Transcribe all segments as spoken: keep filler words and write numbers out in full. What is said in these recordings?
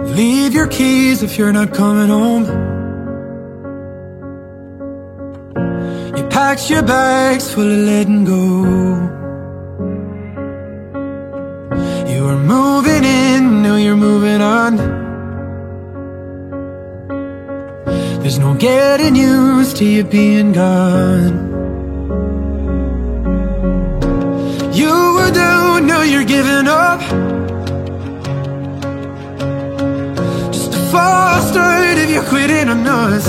Leave your keys if you're not coming home. You packed your bags full of letting go. You were moving in, now you're moving on. There's no getting used to you being gone. You were down, now you're giving up. Just a false start if you're quitting on us.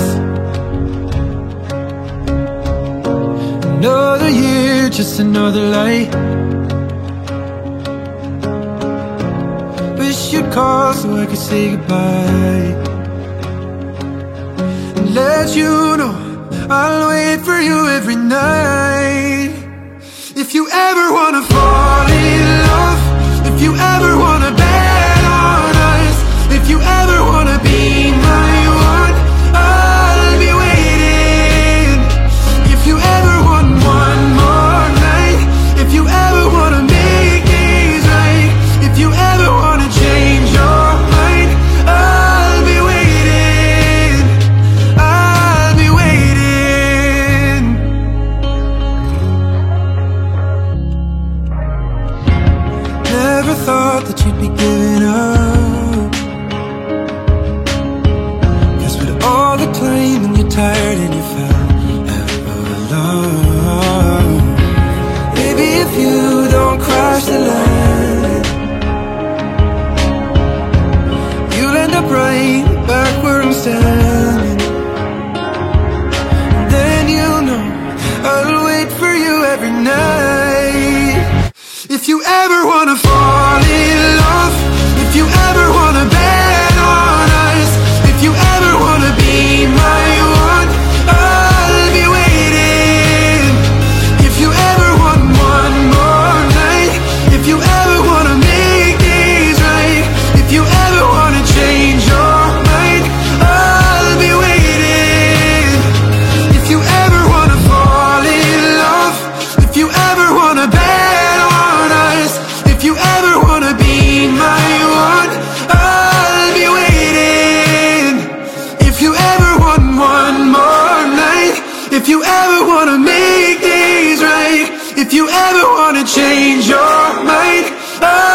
Another year, just another lie. Wish you'd call so I could say goodbye and let you know I'll wait for you every night. If you ever wanna fall in love, if you ever wanna bet on us, if you ever wanna be my one, I'll be waiting. If you ever want one more night, if you ever wanna make things right, if you ever wanna change your mind, I'll be waiting, I'll be waiting. Never thought that you'd be giving up, 'cause with all the claiming you're tired and you fell out of love. Maybe if you don't cross the line, you'll end up right back where I'm standing. And then you'll know I'll wait for you every night. If you ever wanna fall in love, if you ever wanna bet on us, if you ever wanna be my one, I'll be waiting. If you ever want one more night, if you ever wanna make things right, if you ever wanna change your mind, I'll be waiting. If you ever wanna fall in love, if you ever wanna bet on us, if you ever wanna be my one, I'll be waiting. If you ever want one more night, if you ever wanna make things right, if you ever wanna change your mind, I'll